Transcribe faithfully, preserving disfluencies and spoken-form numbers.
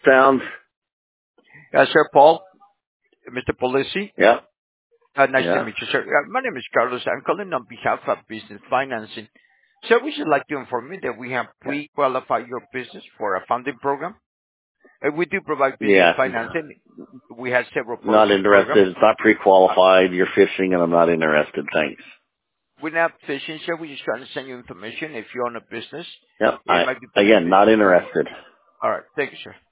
Sounds. Uh, Sir Paul, Mister Polisi, Yeah. uh, nice to Yeah. meet you, sir. Uh, my name is Carlos. I'm calling on behalf of Business Financing. Sir, we should like to inform you that we have pre-qualified your business for a funding program. Uh, we do provide business Yeah. financing. We have several Not products and programs. interested. It's not pre-qualified. You're fishing, and I'm not interested. Thanks. We're not fishing, sir. We're just trying to send you information. If you own a business, Yep. it I might be again beneficial not to you. interested. All right. Thank you, sir.